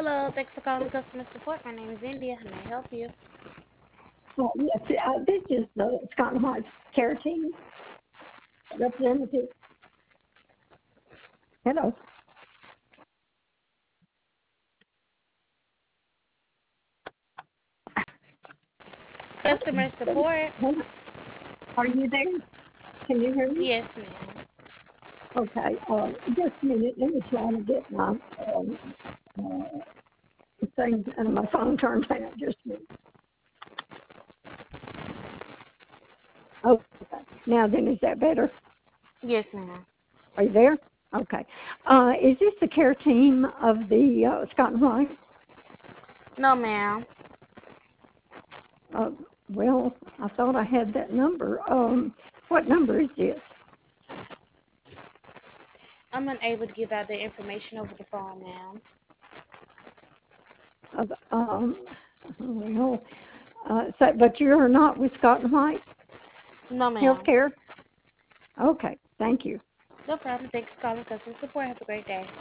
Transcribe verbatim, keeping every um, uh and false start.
Hello, thanks for calling customer support. My name is India. How may I help you? Oh, yes, uh, this is the Scott and White care team representative. Hello. Customer support? Hello. Are you there? Can you hear me? Yes, ma'am. Okay, uh, just a minute. Let me try to get my um, uh, thing and my phone turned down. Just a minute. Okay. Now then, is that better? Yes, ma'am. Are you there? Okay. Uh, is this the care team of the uh, Scott and White? No, ma'am. Uh, well, I thought I had that number. Um, what number is this? I'm unable to give out the information over the phone, ma'am. Uh, um, well, uh, so, but you're not with Scott and White No, ma'am. Healthcare? Okay, thank you. No problem. Thanks for calling customer support. Have a great day.